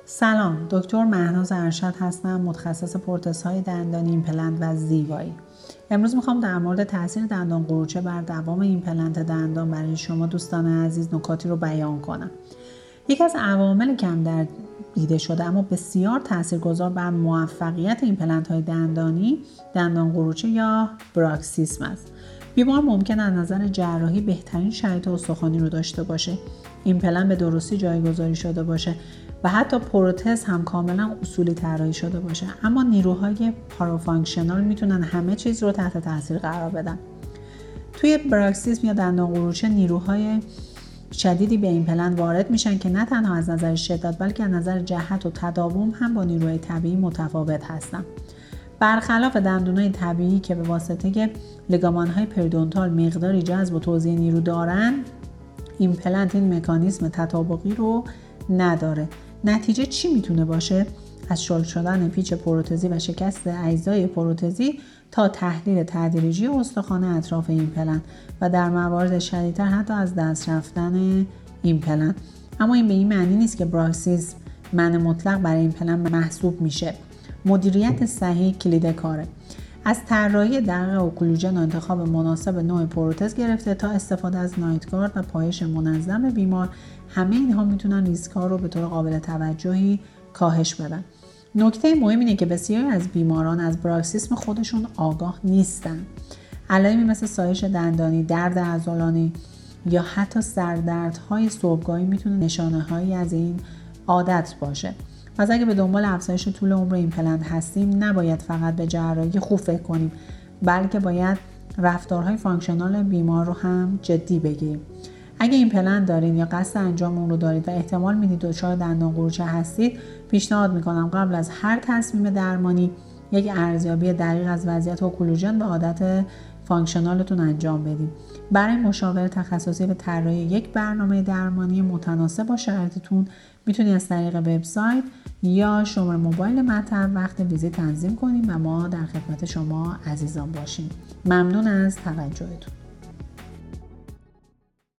سلام، دکتر مهناز ارشد هستم، متخصص پروتزهای دندانی، ایمپلنت و زیبایی. امروز میخوام در مورد تاثیر دندان قروچه بر دوام ایمپلنت دندان برای شما دوستان عزیز نکاتی رو بیان کنم. یکی از عوامل کم دیده شده اما بسیار تاثیرگذار بر موفقیت ایمپلنت های دندانی دندان قروچه یا براکسیسم است. بیمار ممکن از نظر جراحی بهترین شرایط استخوانی رو داشته باشه، ایمپلنت به درستی جایگذاری شده باشه و حتی پروتز هم کاملا اصولی طراحی شده باشه، اما نیروهای پارافانکشنال میتونن همه چیز رو تحت تاثیر قرار بدن. توی براکسیسم یا دندان قروچه نیروهای شدیدی به ایمپلنت وارد میشن که نه تنها از نظر شدت بلکه از نظر جهت و تداوم هم با نیروهای طبیعی متفاوت هستن. برخلاف دندونای طبیعی که به واسطه لیگامان‌های پریدونتال مقداری جذب و توزیع نیرو دارن، ایمپلنت این مکانیزم تطابقی رو نداره. نتیجه چی میتونه باشه؟ از شل شدن پیچ پروتزی و شکست اجزای پروتزی تا تحلیل تدریجی استخوان اطراف ایمپلنت و در موارد شدیدتر حتی از دست رفتن ایمپلنت. اما این به این معنی نیست که براکسیسم منع مطلق برای ایمپلنت محسوب میشه. مدیریت صحیح کلید کاره. از طراحی دقیق اوکلوژن و انتخاب مناسب نوع پروتز گرفته تا استفاده از نایتگارد و پایش منظم بیمار، همه اینها میتونن ریسک‌ها رو به طور قابل توجهی کاهش بدن. نکته مهم اینه که بسیاری از بیماران از براکسیسم خودشون آگاه نیستن. علائمی مثل سایش دندانی، درد عضلانی یا حتی سردردهای صبحگاهی میتونه نشانه‌هایی از این عادت باشه. پس اگه به دنبال افزایش طول عمر ایمپلنت هستیم، نباید فقط به جراحی خوب فکر کنیم، بلکه باید رفتارهای فانکشنال بیمار رو هم جدی بگیریم. اگه ایمپلنت دارین یا قصد انجام اون رو دارید و احتمال میدید دچار دندان قروچه هستید، پیشنهاد میکنم قبل از هر تصمیم درمانی یک ارزیابی دقیق از وضعیت اوکلوژن و عادت فانکشنالتون انجام بدید. برای مشاوره تخصصی و طراحی یک برنامه درمانی متناسب با شرایطتون میتونید از طریق وبسایت یا شماره موبایل مطب وقت ویزیت تنظیم کنید و ما در خدمت شما عزیزان باشیم. ممنون از توجهتون.